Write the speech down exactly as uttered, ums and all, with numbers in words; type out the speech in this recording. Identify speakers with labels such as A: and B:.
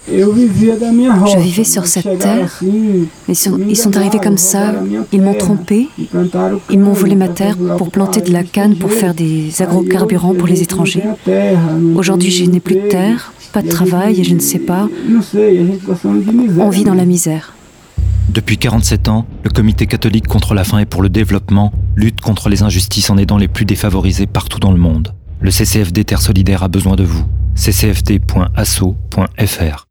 A: Je vivais sur cette terre. Ils sont, ils sont arrivés comme ça, ils m'ont trompé, ils m'ont volé ma terre pour planter de la canne, pour faire des agrocarburants pour les étrangers. Aujourd'hui, je n'ai plus de terre, pas de travail et je ne sais pas. On vit dans la misère.
B: Depuis quarante-sept ans, le Comité catholique contre la faim et pour le développement lutte contre les injustices en aidant les plus défavorisés partout dans le monde. Le C C F D Terre Solidaire a besoin de vous. c c f d point asso point f r